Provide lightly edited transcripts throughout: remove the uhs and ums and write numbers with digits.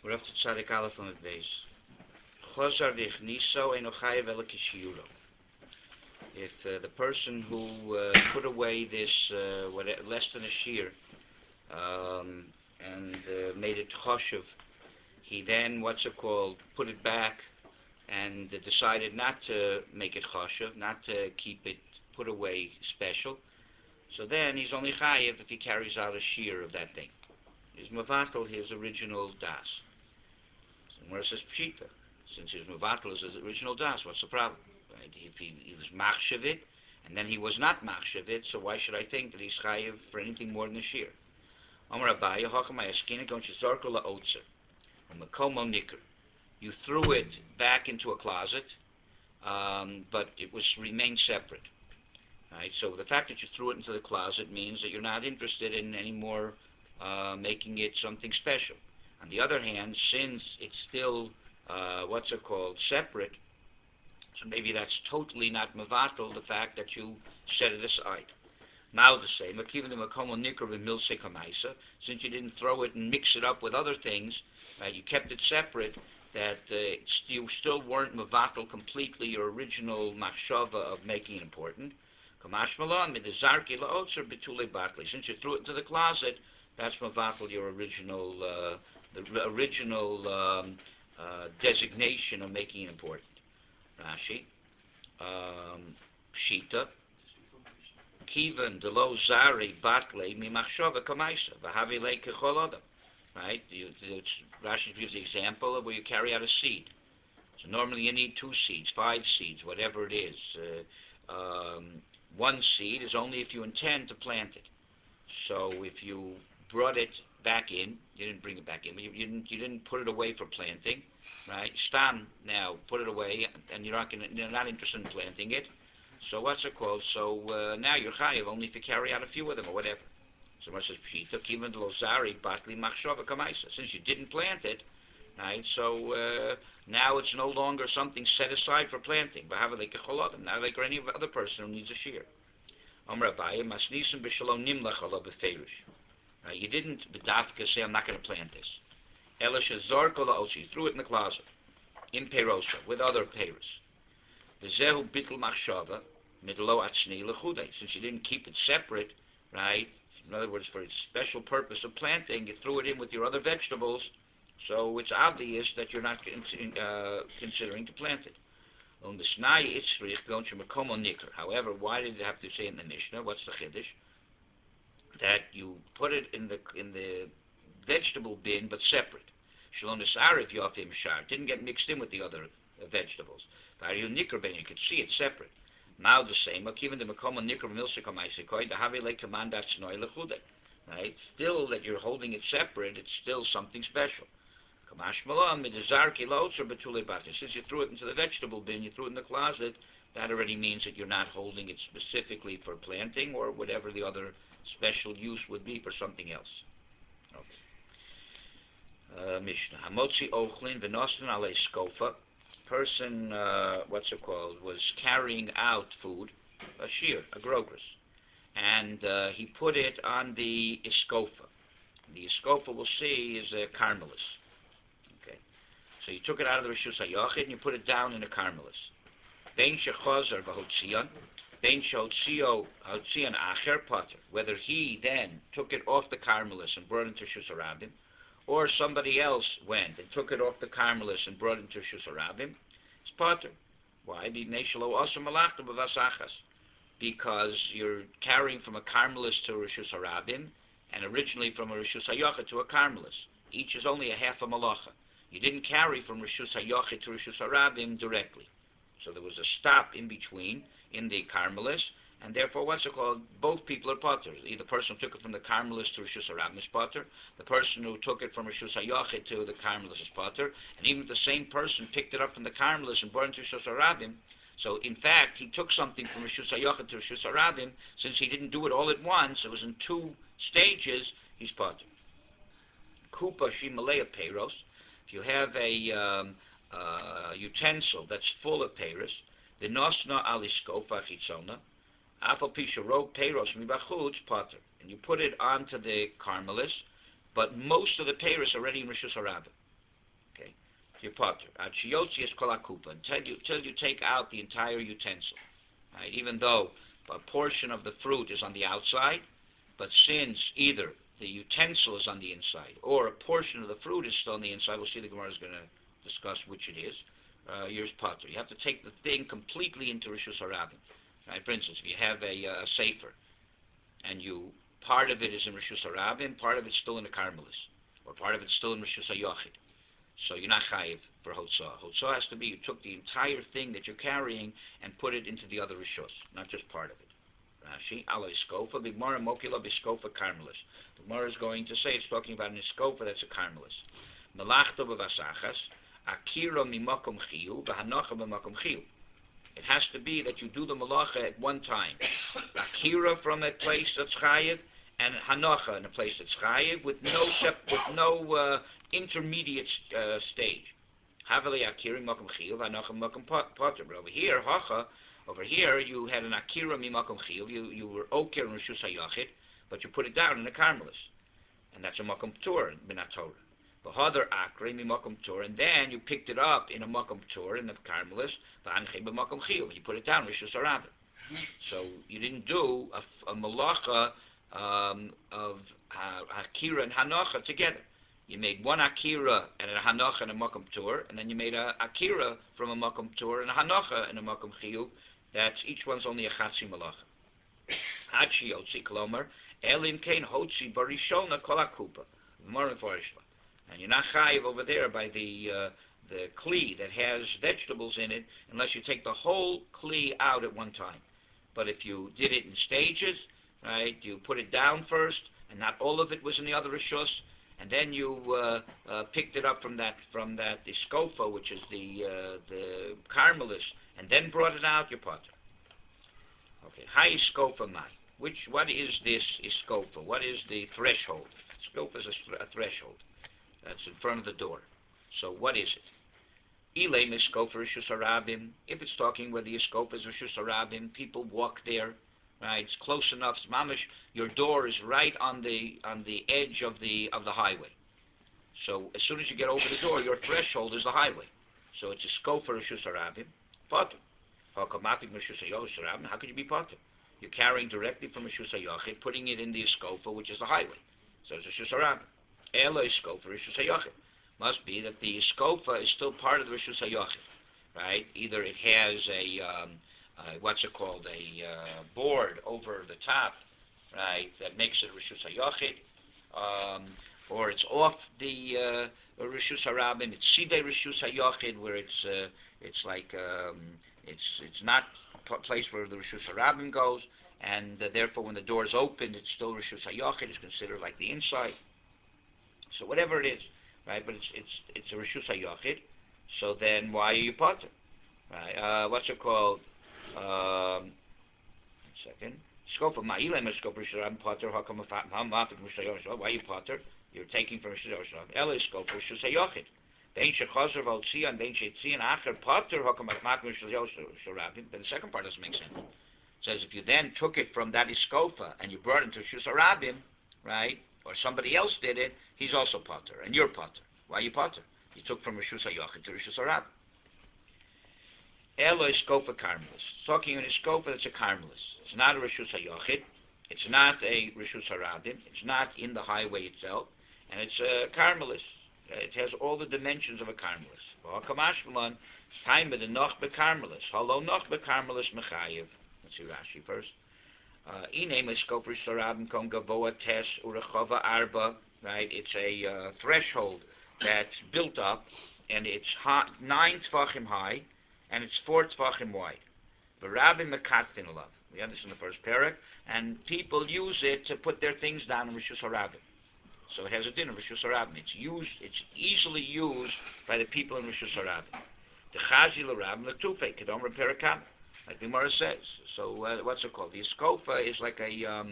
We're up to Tzadik Aleph on the base. Chozar v'chniso eno chayev ela k'shiuro. If the person who put away this less than a shear and made it choshev, he then put it back and decided not to make it choshev, not to keep it put away special. So then he's only chayev if he carries out a shear of that thing. He's mevatel his original das. And where it says pshita, since his mevatel is his original das, what's the problem? Right? If he was machshav it, and then he was not machshav it, so why should I think that he's chayev for anything more than a shear? Amar Abaye, hacham ayaskina gon shezarko laotzer, u'mekomo nikr. You threw it back into a closet, but it remained separate. Right? So the fact that you threw it into the closet means that you're not interested in any more making it something special. On the other hand, since it's still separate, so maybe that's totally not mevatel, the fact that you set it aside. Now to say, since you didn't throw it and mix it up with other things, you kept it separate, that you still weren't mevatel completely your original machshava of making it important. Since you threw it into the closet, that's mevatel your original designation of making it important. Rashi, Pshita, Kivan delo zari batle mi machshava kamaisa v'havile kechol adam. Right? Rashi gives the example of where you carry out a seed. So normally you need 2 seeds, 5 seeds, whatever it is. One seed is only if you intend to plant it. So if you brought it back in, you didn't bring it back in, but you didn't put it away for planting, right? Stam now put it away, and you're not interested in planting it. So what's it called? So now you're chayiv only if you carry out a few of them or whatever. So much says pshita kivan lozari batli machshava kamaisa. Since you didn't plant it, right? So now it's no longer something set aside for planting. Now like any other person who needs a shear. You didn't b'dafka say I'm not going to plant this. Elisha zarkola also, you threw it in the closet, in perosa, with other peros. V'zehu bitl machshava midlo atzni lechude. Since you didn't keep it separate, right? In other words, for its special purpose of planting, you threw it in with your other vegetables, so it's obvious that you're not considering to plant it. However, why did it have to say in the Mishnah? What's the chiddush? That you put it in the vegetable bin, but separate. Shalom Nisarif Yofim Shar didn't get mixed in with the other vegetables. You could see it separate. Now the same. Even the Makoma Nikr Milsikamaysikoi, the Havile Commandat Snoi Lechude. Right? Still that you're holding it separate, it's still something special. Since you threw it into the vegetable bin, you threw it in the closet, that already means that you're not holding it specifically for planting or whatever the other special use would be for something else. Okay. Mishnah. Hamotzi ochlin v'nostin ale skofa. Person, was carrying out food, a shear, a grogris, and he put it on the iskofa. The iskofa, we'll see, is a carmelis. Okay. So you took it out of the Rishus HaYachid and you put it down in a carmelis. Bein shechozer v'hotzion, bein shehotzion acher potter. Whether he then took it off the carmelis and brought it into Rishus HaRabim, or somebody else went and took it off the carmelis and brought it into Rishus HaRabim, it's potter. Why? Because you're carrying from a carmelis to a Rishus HaRabim, and originally from a Rishus HaYachid to a carmelis. Each is only a half a malacha. You didn't carry from Rishus HaYachid to Rishus HaRabim directly. So there was a stop in between in the carmelis, and therefore both people are potters. Either the person who took it from the carmelis to Rishus HaRabim is potter, the person who took it from Rishus HaYachid to the carmelis is potter, and even if the same person picked it up from the carmelis and brought it to Rishus HaRabim, so in fact he took something from Rishus HaYachid to Rishus HaRabim, since he didn't do it all at once, it was in 2 stages, he's potter. Kupa shimalea peiros. If you have a utensil that's full of peiros, the nosna aliskofa chitzona, afal pisha ro peiros mibachutz potter, and you put it onto the carmelis, but most of the peiros are already in Rishus HaRabim. Okay, your potter. Achiyotzi is kol akupa until you take out the entire utensil. Right, even though a portion of the fruit is on the outside, but since either the utensil is on the inside or a portion of the fruit is still on the inside, we'll see the Gemara is going to discuss which it is. Yours potter. You have to take the thing completely into Rishus Harabim. Right? For instance, if you have a sefer and you part of it is in Rishus Harabim, part of it's still in the Carmelis, or part of it's still in Rishus Hayochid. So you're not chayiv for hotzah. Hotzah has to be you took the entire thing that you're carrying and put it into the other rishus, not just part of it. Rashi, alo iskofa, bigmara mokila biskofa carmelis. The Gemara is going to say it's talking about an iskofa that's a carmelis. Melachto b'vasachas, akira mimakom chiyu, v'hanocha b'makom chiyu. It has to be that you do the malacha at one time. Akira from a place that's chayiv, and hanocha in a place that's chayiv with no intermediate stage. Havali akira makom chiyuv, hanocha makom potter. But over here you had an akira mimakom chiyuv. You were okir in rishus hayachid, but you put it down in a carmelis, and that's a makom tur binat Torah. V'hadar akre mimakom tur, and then you picked it up in a makom tur in the carmelis. V'anchei b'makom chiyuv. You put it down in rishus harabim. So you didn't do a malacha of Akira and Hanocha together. You made one Akira and a Hanocha and a Makom Tur, and then you made a Akira from a Makom Tur and a Hanocha and a Makom Chiyuv. That's each one's only a Chatzi Malacha. Hachi Yotzi Klomer, Elim Kain Hotzi Barishona Kolakupa. And you're not chayiv over there by the kli that has vegetables in it unless you take the whole kli out at one time. But if you did it in stages, right, you put it down first, and not all of it was in the other rishus, and then you picked it up from that iskofa, which is the carmelis, and then brought it out, your potter. Okay, high iskofa mai. What is this iskofa? What is the threshold? Iskofa is a threshold. That's in front of the door. So what is it? Ilay miskofa rishus harabim. If it's talking where the iskofa is rishus harabim, people walk there. Right, it's close enough. Mamish, your door is right on the edge of the highway. So as soon as you get over the door, your threshold is the highway. So it's a scope for Rishus Harabim. Potter. How could you be potter? You're carrying directly from Rishus Hayachid, putting it in the scope, which is the highway. So it's Rishus Harabim. Elo is scope for Rishus Hayachid. Must be that the scope is still part of the Rishus Hayachid. Right? Either it has a board over the top, right, that makes it Rishus HaYochid, or it's off the Rishus HaRabim, it's Sidei Rishus HaYochid, where it's not a place where the Rishus HaRabim goes, and therefore when the door is opened, it's still Rishus HaYochid, it's considered like the inside. So whatever it is, right, but it's a Rishus HaYochid, so then why are you potter? Right, what's it called? One second. Scope of Ma'ilem is scope of Rishus Potter. Why you Potter? You're taking from Rishus Harabim. Ela is scope of Rishus Hayochid. Bein shechazer v'otzi and bein sheitzi and acher Potter hakam matmat Rishus Harabim. But the second part doesn't make sense. It says if you then took it from that iskofa and you brought it to Rishus Harabim, right, or somebody else did it, he's also Potter, and you're Potter. Why you Potter? You took from Rishus Hayochid to Rishus Harabim. Elo iskofa carmelis. Talking in iskofa that's a carmelis. It's not a Rishus HaYochid. It's not a Rishus Harabim. It's not in the highway itself. And it's a carmelis. It has all the dimensions of a carmelis. V'hakamashmalan, time of the noch becarmelis. Halo noch becarmelis mechayev. Let's see Rashi first. Inem iskofa Rishus Harabim kom gavoa tes urechova arba. Right? It's a threshold that's built up, and it's 9 tvachim high, and it's 4 tvachim wide. The rabbi mekatfin alav. We have this in the first parak, and people use it to put their things down in Rishus Harabim. So it has a din of Rishus Harabim. It's easily used by the people in Rishus Harabim. The chazi l'rabim l'tufei kedom reperakam, like the Gemara says. So what's it called? The iskofa is like a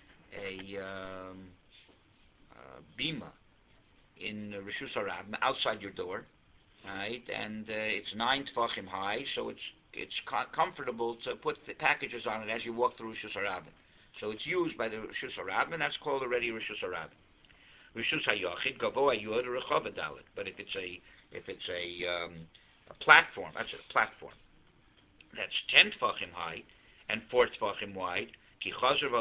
bima in Rishus Harabim outside your door. Right, and it's 9 tefachim high, so it's comfortable to put the packages on it as you walk through Rishus Harabim. So it's used by the Rishus Harabim, and that's called already Rishus Harabim. Rishus Hayochid gavoa yod rechova dalet. But if it's a if it's a platform, that's a platform, that's 10 tfachim high and 4 tfachim wide, then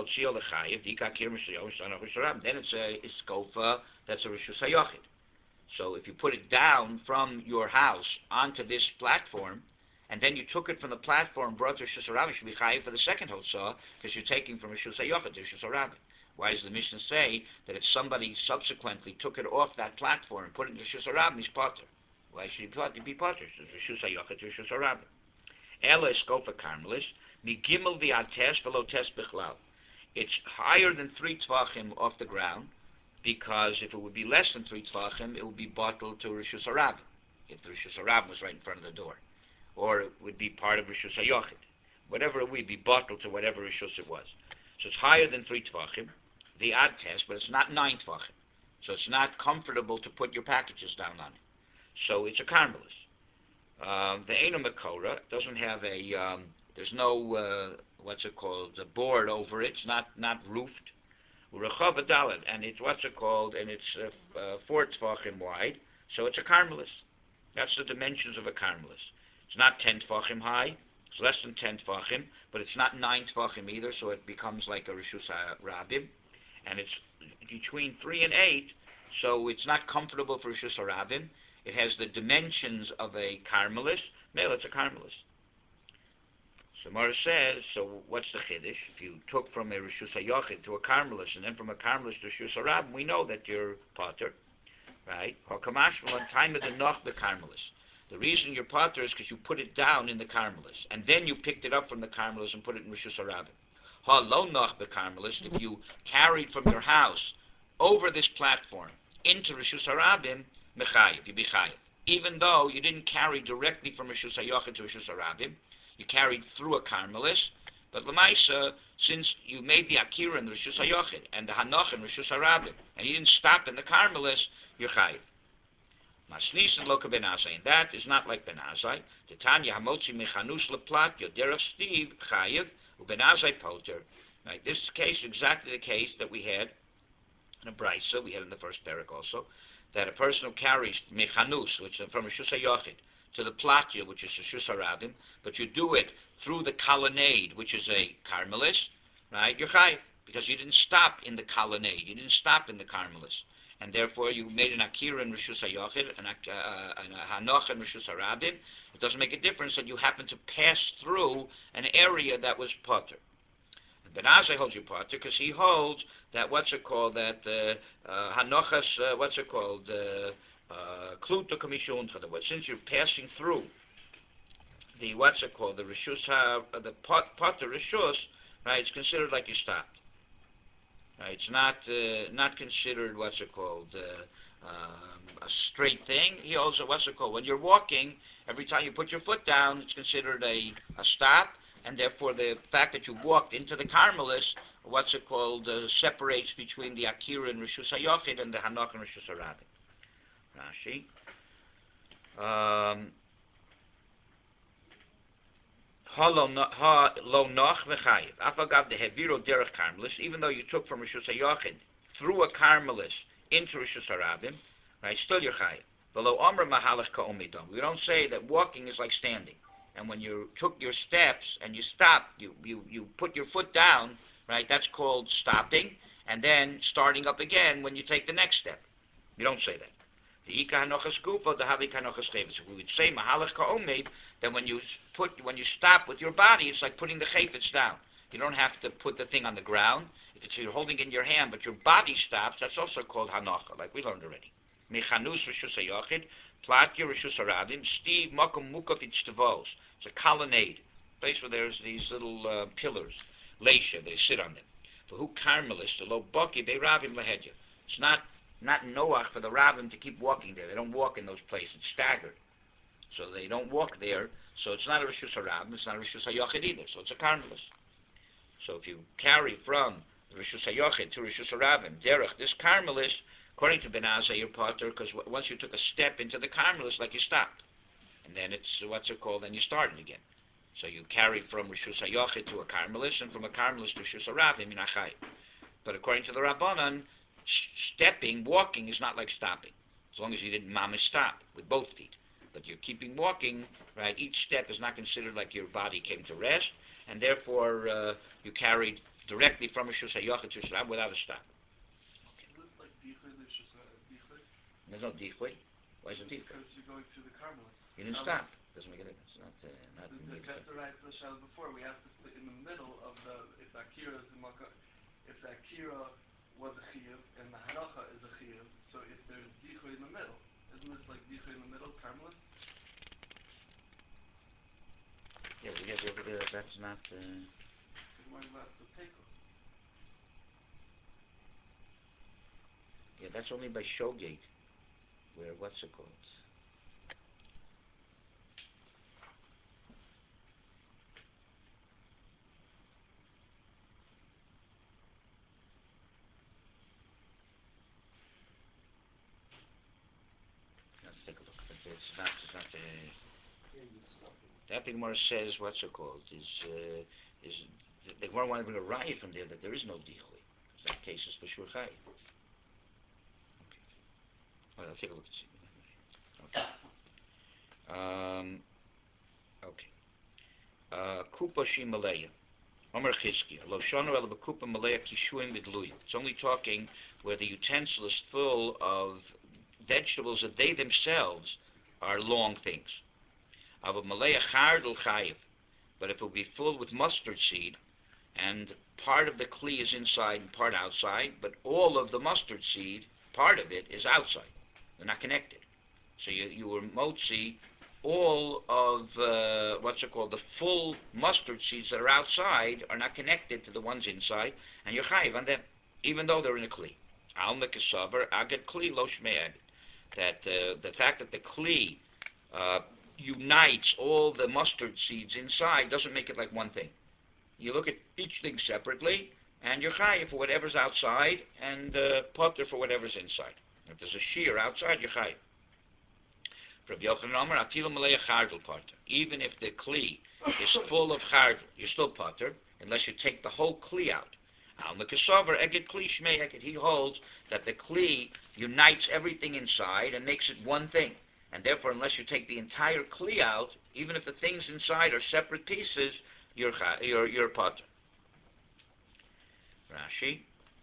it's a iskofa, that's a rishus hayachid. So if you put it down from your house onto this platform, and then you took it from the platform, brought to Rishus Harabim, you should be chayiv for the second hotzah, because you're taking from Rishus Hayochid to Rishus Harabim. Why does the Mishnah say that if somebody subsequently took it off that platform and put it in Rishus Harabim, he's potter? Why should he be potter? Rishus Hayochid to Rishus Harabim. Ela eskofa karmelis, migimel v'ates v'lo tes bichlal. It's higher than 3 tvachim off the ground, because if it would be less than 3 tvachim, it would be bottled to Rishus Harabim, if the Rishus Harabim was right in front of the door. Or it would be part of Rishus Hayochid. Whatever it would be bottled to whatever Rishus it was. So it's higher than 3 tvachim, the ad test, but it's not 9 tvachim. So it's not comfortable to put your packages down on it. So it's a karmelis. The Eino Makora doesn't have a, there's no, what's it called, a board over it. It's not roofed. Rechav Adalet, and it's, what's it called, and it's 4 tvachim wide. So it's a karmelis. That's the dimensions of a karmelis. It's not 10 tfachim high. It's less than 10 tfachim, but it's not 9 tfachim either, so it becomes like a Rishus Harabim. And it's between 3 and 8, so it's not comfortable for Rishus Harabim. It has the dimensions of a karmelis. No, it's a karmelis. So Mara says, so what's the chiddush? If you took from a Rishus Hayochid to a karmelis, and then from a karmelis to Rishus Harabim, we know that you're potter, right? Hakamashmal on time of the noch the karmelis. The reason you're potter is because you put it down in the karmelis, and then you picked it up from the karmelis and put it in Rishus Harabim. Ha lo noch the karmelis, if you carried from your house over this platform into Rishus Harabim, mechayiv, you be chayiv. Even though you didn't carry directly from Rishus Hayochid to Rishus Harabim, you carried through a karmelis, but l'maisa, since you made the akira in the Rishus Hayochid and the hanoch in Rishus Harabim, and you didn't stop in the karmelis, you're chayiv. Masnisin loka ben Azai, and that is not like ben Azai. Titania hamotzi mechanus leplat yoderach Steve chayiv u ben Azai poter. Right, this case is exactly the case that we had in a brisa. We had in the first parak also that a person who carries mechanus, which is from Rishus Hayochid, to the platya, which is Rishus Harabim, but you do it through the colonnade, which is a karmelis, right? You're chayiv because you didn't stop in the colonnade, you didn't stop in the karmelis. And therefore you made an akira in Rishus Hayochid and a hanoch in Rishus Harabim. It doesn't make a difference that you happen to pass through an area that was potter. And Ben Azai holds you potter because he holds that that hanochas, kluta komishun. Since you're passing through the the Rishus the potter Rishus, right? It's considered like you stopped. It's not considered a straight thing. He also when you're walking, every time you put your foot down, it's considered a stop, and therefore the fact that you walked into the karmelis, separates between the akira and Rishus Hayochid and the hanoch and Rishus Harabim. Rashi. Lo noch v'chayiv. Afagav the heviro derech karmelis. Even though you took from Rishus Hayochid through a karmelis into Rishus Harabim, right? Still you're chayiv. V'lo omer mahalach ka'omidom. We don't say that walking is like standing. And when you took your steps and you stopped, you put your foot down, right? That's called stopping, and then starting up again when you take the next step. You don't say that. The ika hanochas gufa, the halik hanochas chayvus. If we would say mahalach ka'omed, then when you stop with your body, it's like putting the chayvus down. You don't have to put the thing on the ground. If you're holding it in your hand, but your body stops, that's also called hanocha, like we learned already. Mechanus Rishus Hayochid, platya Rishus Harabim, Steve makom mukavitz tavos. It's a colonnade, place where there's these little pillars, leisha, they sit on them. For who karmelis, the lo baki, they rabim lahedya. It's not noach for the rabbim to keep walking there. They don't walk in those places, staggered. So they don't walk there, so it's not a Rishus Harabim, it's not a Rishus Hayochid either, so it's a karmelis. So if you carry from Rishus Hayochid to Rishus Harabim, derech, this karmelis, according to Ben Azai, you're potter, because once you took a step into the karmelis, like you stopped. And then it's, then you started again. So you carry from Rishus Hayochid to a karmelis, and from a karmelis to Rishus Harabim, in Achai. But according to the Rabbanan, walking is not like stopping. as long as you didn't mamish stop with both feet. But you're keeping walking, right? Each step is not considered like your body came to rest, and therefore you carried directly from a Rishus HaYochid to Shab without a stop. Is this like dichoid? There's just a dichoid? There's no dichoid. Why is it dichoid? Because you're going through the Carmelites. You didn't stop. Doesn't make a difference. Not That's the right to the shadow before. We asked if in the middle of if the akira is if the akira was a chiyuv and the halacha is a chiyuv. So if there's dichoy in the middle, isn't this like dichoy in the middle, Carmelis? Yeah, we get over there. That's not. Why left the teko? Yeah, that's only by Shogate, where what's it called? Let's take a look. But it's not. It's not. That the Gemara says what's it called is the Gemara wanted to bring a riot from there that there is no dichui. That case is for sure chai. Okay. All right, I'll take a look and see. Okay. Okay. Kupa Shimaleya. Omer Chizkiya. Lo shonu el b'kupa malaya kishuim vidluyim. It's only talking where the utensil is full of vegetables that they themselves are long things. Ava malaya chardal chayiv. But if it will be full with mustard seed, and part of the kli is inside and part outside, but all of the mustard seed, part of it is outside. They're not connected. So you were motzi all of what's it called, the full mustard seeds that are outside are not connected to the ones inside, and you're chayiv on them, even though they're in a kli. Al mekasavar agad kli lo shmei agad. That the fact that the kli unites all the mustard seeds inside doesn't make it like one thing. You look at each thing separately, and you're chayiv for whatever's outside, and potter for whatever's inside. If there's a shear outside, you're chayiv. Rabbi Yochanan Omer, afilu malei chardal potter. Even if the kli is full of chardal, you're still potter, unless you take the whole kli out. Al mekasover eged kli shmei eged. He holds that the kli unites everything inside and makes it one thing. And therefore, unless you take the entire kli out, even if the things inside are separate pieces, you're potter. Rashi.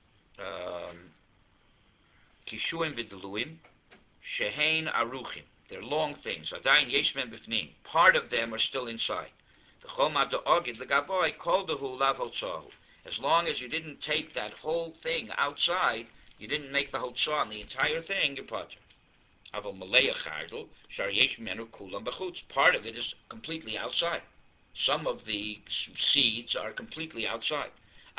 Kishuim v'deluim, shehein aruchim. They're long things. Adayin yeshmem b'fnim. Part of them are still inside. The chomad ogid legavoy kol dehu lav hotzahu. As long as you didn't take that whole thing outside, you didn't make the hotzah on the entire thing, you're potter. Aval malei chardal shar yesh menu kulam b'chutz. Part of it is completely outside. Some of the seeds are completely outside.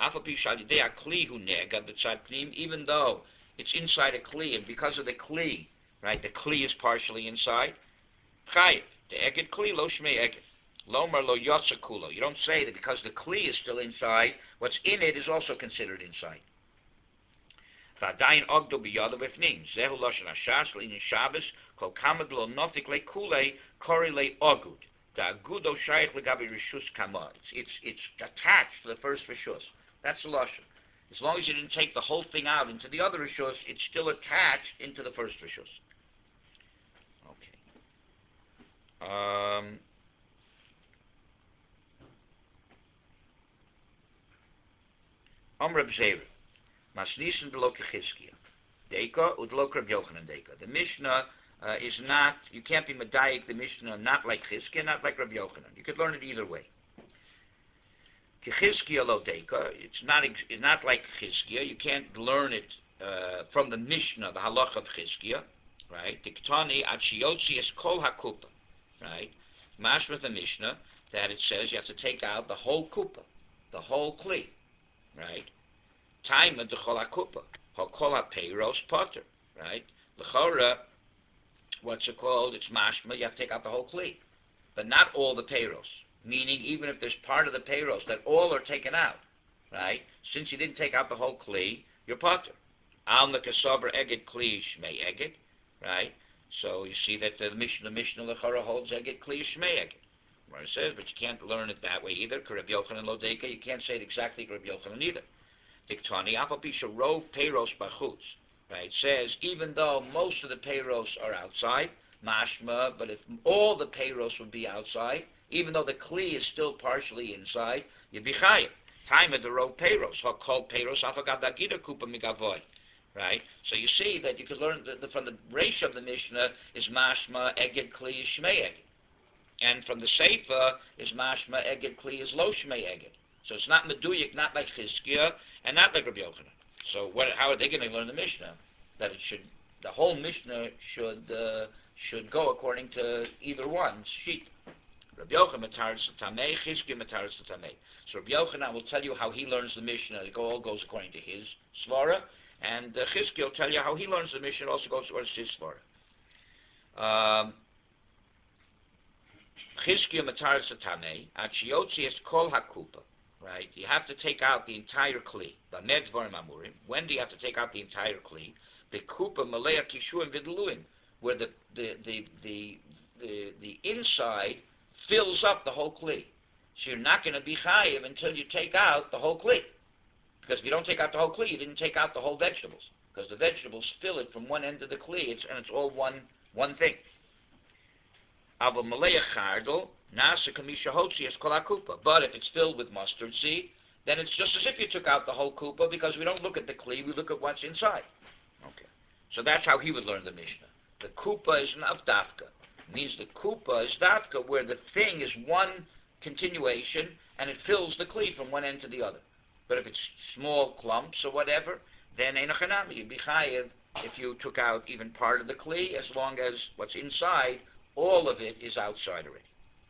Even though it's inside a kli, and because of the kli, right, the kli is partially inside. Chayiv, the eged kli lo shmei eged. Lomar lo yotza kulo. You don't say that because the kli is still inside, what's in it is also considered inside. V'adayin ogdo b'yada b'fnim. Zehu loshen hashas l'inin Shabbos kol kamad lo nofik le kule kori le ogud. The agudo shaykh legabi rishus kama. It's attached to the first rishus. That's the lashon. As long as you didn't take the whole thing out into the other rishus, it's still attached into the first rishus. Okay. Reb Zera. Masnisen below Kechizkiya. Deka udlo Reb Yochanan Deka. The Mishnah is not, you can't be medayik the Mishnah not like Chizkiya, not like Reb Yochanan. You could learn it either way. Kechizkiya lo Deka, it's not like Chizkiya. You can't learn it from the Mishnah, the halach of Chizkiya, right? Diktani achiyotzi es kol hakupa, right? Mashma the Mishnah that it says you have to take out the whole kupa, the whole kli, right? Time of the chol hakupa, hakol hapeiros potter, right? L'chora, what's it called? It's mashma. You have to take out the whole kli, but not all the peiros. Meaning, even if there's part of the peiros that all are taken out, right? Since you didn't take out the whole kli, you're potter. Al mekasover eged kli shmei eged, right? So you see that the Mishnah L'chora holds eged kli shmei eged. Where it says, but you can't learn it that way either. Rabbi Yochanan lo Deka, you can't say it exactly Rabbi Yochanan either. Diktani afal pisha rov peiros bachutz. Right? It says even though most of the payros are outside, mashma, but if all the payros would be outside, even though the kli is still partially inside, you'd be chayiv. Time of the row payros, called payros afagad kupa migavoy. Right? So you see that you could learn from the ratio of the Mishnah is mashma, eged, kli, is shmei eged. And from the Seifa is mashma, eged, kli, is lo shmei eged. So it's not meduyik, not like Chizkiah, and not like Rabbi Yochanan. So how are they going to learn the Mishnah? That the whole Mishnah should go according to either one's sheet. Rabbi Yochanan mataris tamei, Chizkiah mataris tamei. So Rabbi Yochanan will tell you how he learns the Mishnah. It all goes according to his svara, and Chizkiah will tell you how he learns the Mishnah. It also goes according to his svara. Chizkiah mataris tamei, achiotzi es kol hakupa. Right? You have to take out the entire kli. When do you have to take out the entire kli? The kupa malaya kishuim vidluim, where the inside fills up the whole kli. So you're not going to be chayiv until you take out the whole kli. Because if you don't take out the whole kli, you didn't take out the whole vegetables. Because the vegetables fill it from one end of the kli, and it's all one thing. But if it's filled with mustard seed, then it's just as if you took out the whole kupa, because we don't look at the kli, we look at what's inside. Okay. So that's how he would learn the Mishnah. The kupa is not dafka. It means the kupa is dafka, where the thing is one continuation, and it fills the kli from one end to the other. But if it's small clumps or whatever, then einachanami, you'd be chayiv if you took out even part of the kli, as long as what's inside, all of it is outside already.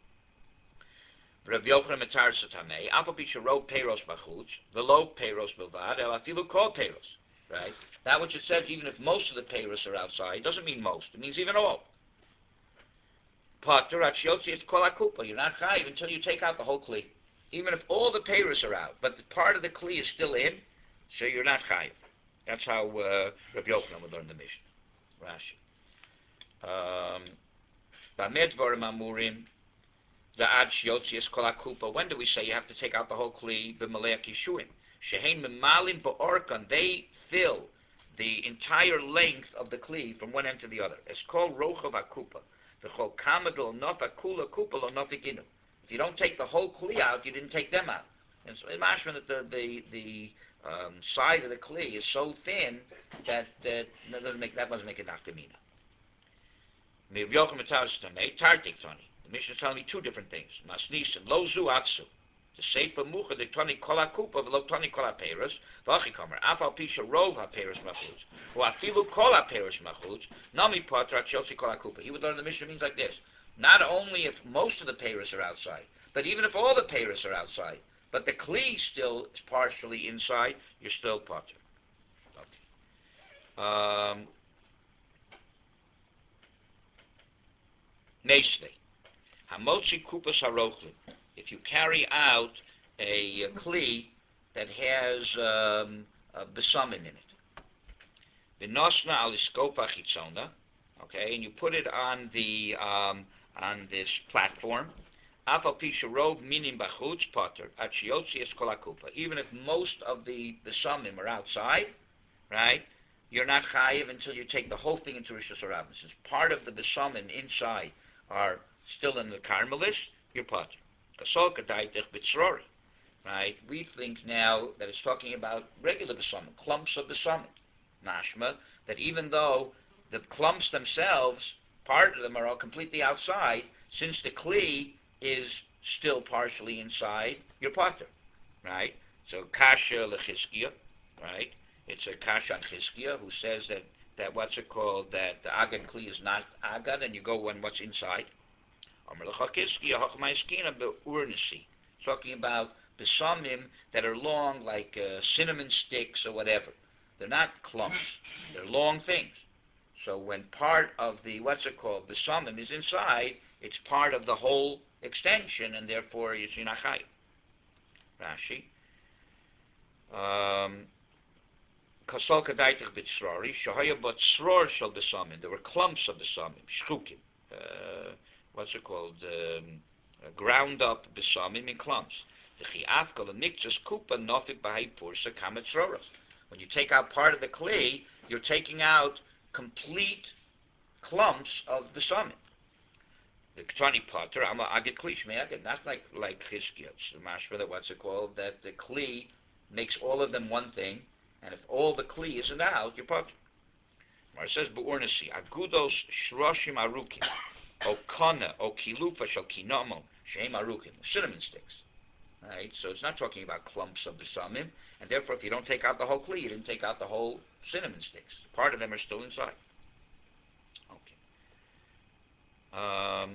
Rabbi Yochanan metar satamei, afal pisha ro peiros bachutz, the lo peiros bilvad, el afilu kol peiros. Right? That which it says, even if most of the peiros are outside, doesn't mean most. It means even all. Pater achiotzi es kol akupa. You're not chayiv until you take out the whole kli. Even if all the peiros are out, but the part of the kli is still in, so you're not chayiv. That's how Rabbi Yochanan would learn the Mishnah. Rashi. When do we say you have to take out the whole kli? They fill the entire length of the kli from one end to the other. It's called rochav akupa. If you don't take the whole kli out, you didn't take them out. And so imagine that the side of the kli is so thin that doesn't make a nafkamina. The Mishnah is telling me two different things. Masnisin, lo zu afsu. The Sefer Mucha, the Tani Kola Kupa, the Tani Kola Peres, Vachikomer, Afal Pisha Rov ha Peres Machutz, who Afilu Kola Peres Machutz, Nami Patra Chelsea Kola Kupa. He would learn the Mishnah means like this. Not only if most of the Peres are outside, but even if all the Peres are outside, but the Kli still is partially inside, you're still Patra. Okay. Nesle. Hamotzi kupas harochlin. If you carry out a kli that has besamim in it, v'nosna aliskofa chitzona, okay, and you put it on the on this platform, afal pi sharov minim bachutz potter achiotzi es kol hakupa. Even if most of the besamim are outside, right? You're not chayiv until you take the whole thing into Rishus HaRabim. Since part of the besamim inside are still in the Carmelis, you're potter. Kasol kadaitich b'tzrori. Right? We think now that it's talking about regular besamim, clumps of besamim. Mashma, that even though the clumps themselves, part of them are all completely outside, since the kli is still partially inside, you're potter. Right? So kasha lechizkiah, right? It's a kasha on Chizkiah, who says that what's it called, that the agad kli is not agad, and you go on what's inside. Talking about besamim that are long, like cinnamon sticks or whatever. They're not clumps. They're long things. So when part of the, what's it called, besamim is inside, it's part of the whole extension, and therefore it's yinachai. Rashi. Kasol kadaitich b'tzrori, shahaya b'tzror shel besamim. There were clumps of besamim, shchukim. What's it called? Ground up besamim in clumps. When you take out part of the kli, you're taking out complete clumps of the summit. The Ketani Potter, I get Kli Shmei Aged, not like Chizkiah, the mashma that what's it called, that the Kli makes all of them one thing, and if all the Kli isn't out, you're Potter. It says, Be'urnasi, Agudos Shroshim Arukim, O Kana, O Kilufa Shal Kinomo, Shem Arukim, cinnamon sticks. Right? So it's not talking about clumps of the samim, and therefore if you don't take out the whole Kli, you didn't take out the whole cinnamon sticks. Part of them are still inside. Okay.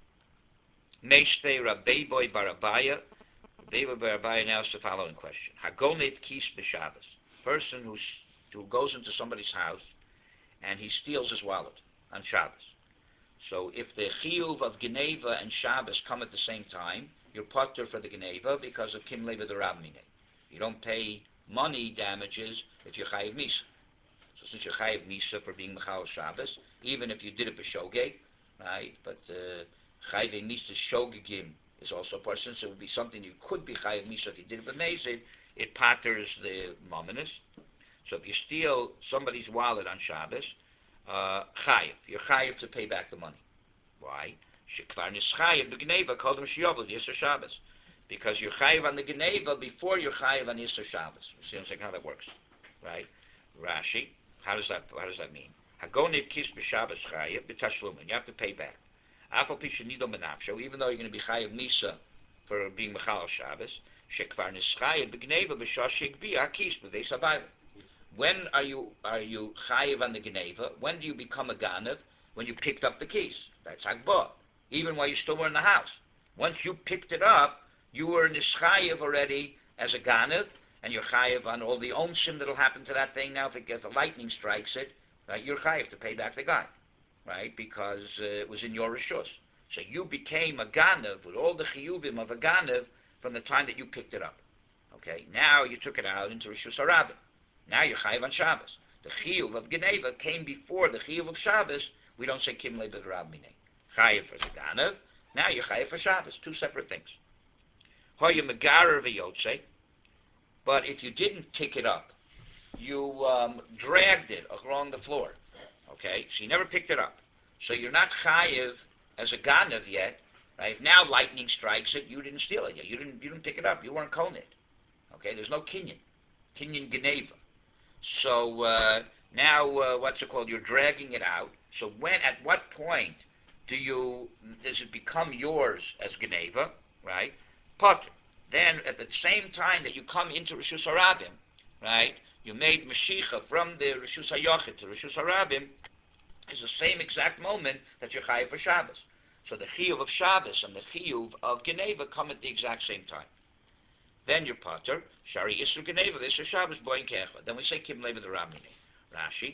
Meishte Rabbi Boy Barabaya. Rabbi Boy Barabaya now asks the following question. Hagonev Kis B'Shabbos. Person who goes into somebody's house and he steals his wallet on Shabbos. So if the chiyuv of Geneva and Shabbos come at the same time, you're potter for the Geneva because of Kim Leva the Rabmine. You don't pay money damages if you're chayiv misa. So since you're chayiv misa for being mechal Shabbos, even if you did it b'shogeg, right? But chayiv misa shogegim is also a part. Since it would be something you could be chayiv misa if you did it b'mezid, it patters the mominus. So if you steal somebody's wallet on Shabbos, chayiv, you're chayiv to pay back the money. Why? Shekvar nischayiv b'Geneva called him shiyovl Yisur Shabbos, because you're chayiv on the Geneva before you're chayiv on Yisur Shabbos. You see how that works, right? Rashi, how does that mean? Hagonev kis b'Shabbos chayiv b'tashlumin. You have to pay back. Afal pisha nido menafsho, even though you're going to be chayiv misa for being mechal Shabbos. Shekvar nischayiv b'Geneva b'shoshig b'ya kis b'veis habayla. When are you chayiv on the Geneva? When do you become a ganav? When you picked up the keys. That's hagbah. Even while you still were in the house. Once you picked it up, you were nischayiv already as a ganav, and you're chayiv on all the omshim that'll happen to that thing. Now, if the lightning strikes it, right, you're chayiv to pay back the guy, right? Because it was in your rishus. So you became a ganav with all the chiyuvim of a ganav from the time that you picked it up. Okay. Now you took it out into rishus harabim. Now you're chayiv on Shabbos. The chiyuv of Geneva came before the chiyuv of Shabbos. We don't say kim leibed rab minei. Chayiv for Ganav. Now you're chayiv for Shabbos. Two separate things. Hoya megarer v'yotze. But if you didn't pick it up, you dragged it along the floor. Okay, so you never picked it up. So you're not chayiv as a Ganav yet. Right? If now lightning strikes it, you didn't steal it yet. You didn't pick it up. You weren't kohen it. Okay, there's no kinyan. Kinyan Geneva. So now, what's it called? You're dragging it out. So at what point does it become yours as Geneva, right? Potter. Then at the same time that you come into Rishus Harabim, right? You made Mashiach from the Rishus HaYochid to Rishus Harabim is the same exact moment that you're chayiv for Shabbos. So the chiyuv of Shabbos and the chiyuv of Geneva come at the exact same time. Then you're Potter, Shari Isra Geneva, Isra Shabbos, Boyin Kecha. Then we say Kim Leva the Ramine. Rashi.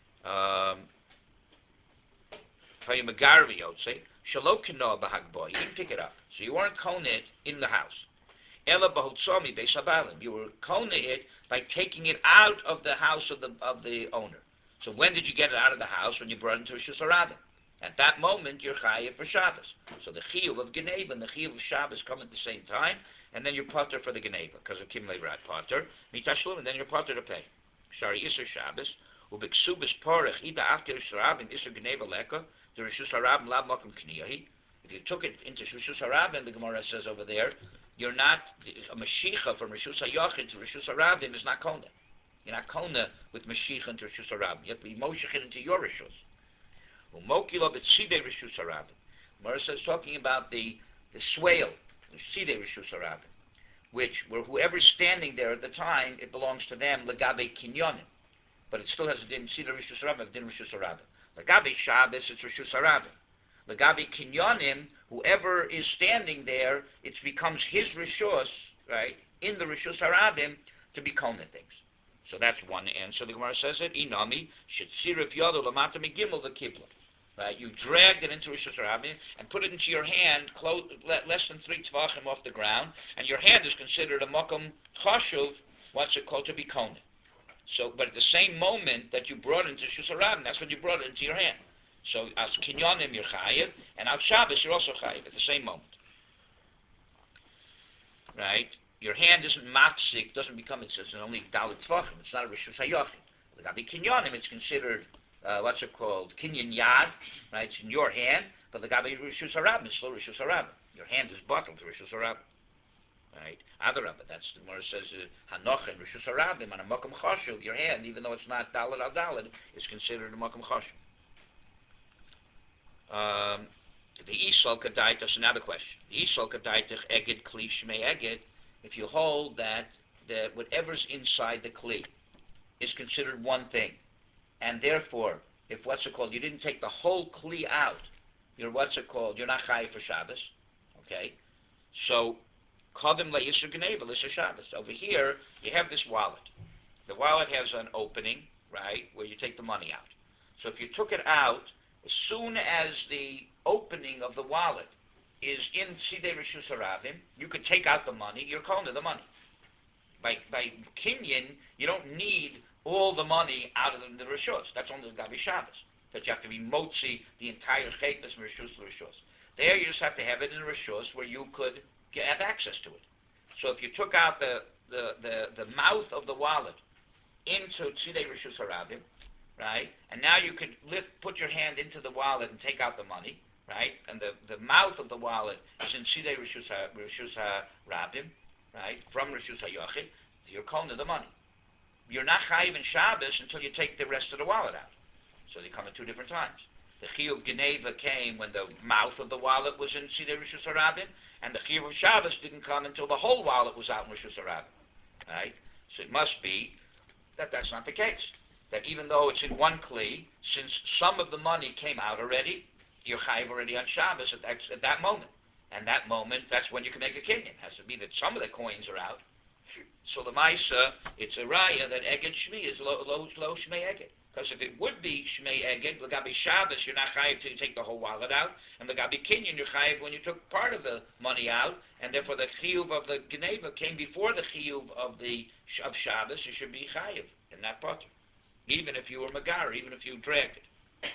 Payimagarvi Yotze, Shalok Kenoa Bahagboy. You didn't pick it up. So you weren't kohen it in the house. Ela Bahutsomi Beis Habalim. You were kohen it by taking it out of the house of the owner. So when did you get it out of the house? When you brought it into Rishus Harabim. At that moment, you're chayiv for Shabbos. So the chiyuv of Geneva and the chiyuv of Shabbos come at the same time, and then you're potter for the Geneva, because of Kim Leverat potter. Mitashlim, and then you're potter to pay. Shari Isser Shabbos, ubiksubis porech ida after Rishus Harabim Isser Geneva leka, the Rishus Harabim lab makom kniyahi. If you took it into Rishus Harabim, the Gemara says over there, you're not a Mashiach from Rishus HaYochid to Rishus Harabim is not kona. You're not kona with Mashiach into Rishus Harabim. You have to be Moshech into your Rishus. Umokilo b'tzidei Rishus Harabim. Gemara says talking about the swale, the tzidei Rishus Harabim, where whoever's standing there at the time, it belongs to them, legabe kinyonim. But it still has a din, tzidei Rishus Harabim, din Rishus Harabim. Legabe Shabbos, it's Rishus Harabim. Legabe kinyonim, whoever is standing there, it becomes his Rishus, right, in the Rishus Harabim, to be kona things. So that's one answer. The Gemara says it. Inami should sirif yodo lamata megimel the kibla. Right, you dragged it into Rishus Harabim and put it into your hand, less than 3 tvachim off the ground, and your hand is considered a makom chashuv. What's it called, to be kona? So, but at the same moment that you brought it into Rishus Harabim, that's when you brought it into your hand. So as kinyonim you're chayiv, and as Shabbos you're also chayiv at the same moment. Right. Your hand isn't mafsik, doesn't become, it's only dalit tvachim. It's not a Rishus HaYochid. L'gabi kinyonim, it's considered, what's it called, kinyan yad, right? It's in your hand, but l'gabi rishus harabim, it's still rishus harabim. Your hand is bottled to rishus harabim. Right? Adarabah, that's the Gemara says Hanoch and Rishus Harabim on a Makam Choshev, your hand, even though it's not Dalad al Dalad, is considered a Makam Choshev. The Isol Kadait, that's another question. The Isol Kadaitach Eged Kli Shmei Eged, if you hold that whatever's inside the Kli is considered one thing, and therefore, if what's it called, you didn't take the whole Kli out, you're you're not Chayiv for Shabbos, okay? So, Kodim le'isur gneva l'isur Shabbos. Over here, you have this wallet. The wallet has an opening, right, where you take the money out. So if you took it out, as soon as the opening of the wallet is in Sidei Rishus Harabim, you could take out the money, you're calling it the money. By Kinyan, you don't need all the money out of the Rishus. That's only the Gabi Shabbos. That you have to be motzi the entire Chaytas from Rishus to Rishus. There you just have to have it in Rishus where you could have access to it. So if you took out the mouth of the wallet into Tzidei Rishus Harabim, right, and now you could put your hand into the wallet and take out the money, right, and the mouth of the wallet is in Tzidei Rishus Harabim, right, from Rishus HaYochid, so you're calling the money. You're not chayiv in Shabbos until you take the rest of the wallet out. So they come at two different times. The Chiyuv Geneva came when the mouth of the wallet was in Tzidei Rishus Harabim, and the Chiyuv of Shabbos didn't come until the whole wallet was out in Rishus Harabim. Right? So it must be that that's not the case. That even though it's in one Kli, since some of the money came out already, you're chayiv already on Shabbos at that moment. And that moment, that's when you can make a kinyan. It has to be that some of the coins are out. So the Maisa, it's a raya that Eged Shmi is lo Shmei Eged. Because if it would be Shmei Eged, L'gabi Shabbos, you're not chayiv till you take the whole wallet out, and L'gabi Kinyan, you're chayiv when you took part of the money out, and therefore the chiyuv of the Geneva came before the chiyuv of Shabbos, you should be chayiv in that part. Even if you were Magar, even if you dragged it.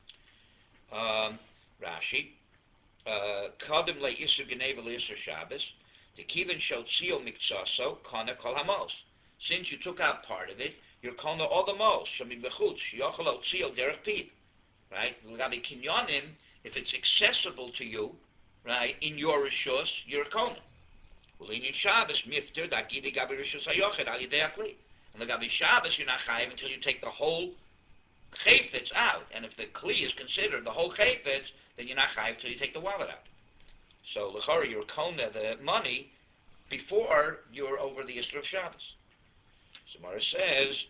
Rashi, Kodim le'isur Geneva le'isur Shabbos, the Kivin shel tzio miktsaso, kana kol hamos. Since you took out part of it, you're calling all the most. Shemi bechutz, yochel tzio derech pid. Right? L'gabi kinyonim, if it's accessible to you, right, in your rishus, you're calling. U'linyin Shabbos, mifter, da'gidi gabi rishus hayochet, al yidei akli. And l'gabi Shabbos, you're not chayiv until you take the whole chayfetz out. And if the kli is considered the whole chayfetz, then you're not chayiv until you take the wallet out. So l'chora, you're calling the money before you're over the Yisra of Shabbos. So Mara says,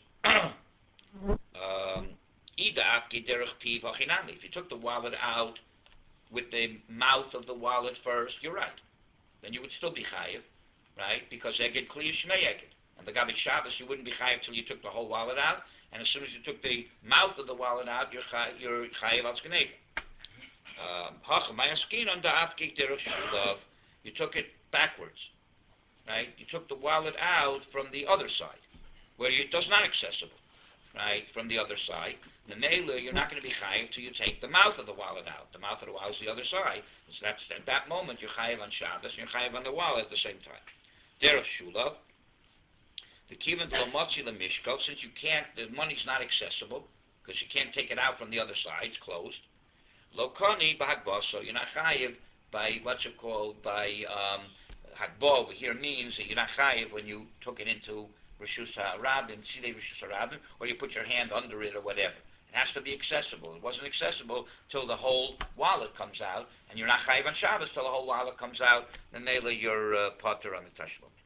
if you took the wallet out with the mouth of the wallet first, you're right. Then you would still be chayiv, right? Because Eged Kli is Shmei Eged. And the Gabi Shabbos, you wouldn't be chayiv till you took the whole wallet out. And as soon as you took the mouth of the wallet out, you're chayiv al Zgeneva. You took it backwards, right? You took the wallet out from the other side, where it was not accessible, right? From the other side. The Mela, you're not going to be chayiv till you take the mouth of the wallet out. The mouth of the wallet is the other side. So that's at that moment you're chayiv on Shabbos and you're chayiv on the wallet at the same time. Derech Shulav, the Kivan Lamotzi Lamishkal, since you can't, the money's not accessible because you can't take it out from the other side. It's closed. Lokani b'hagboso, you're not chayiv by what's it called, by hagbo over here means that you're not chayiv when you took it into Rishus HaRabim, Tzidei Rishus HaRabim, or you put your hand under it or whatever. It has to be accessible. It wasn't accessible till the whole wallet comes out, and you're not chayiv on Shabbos till the whole wallet comes out, then you're potter on the Tashlum.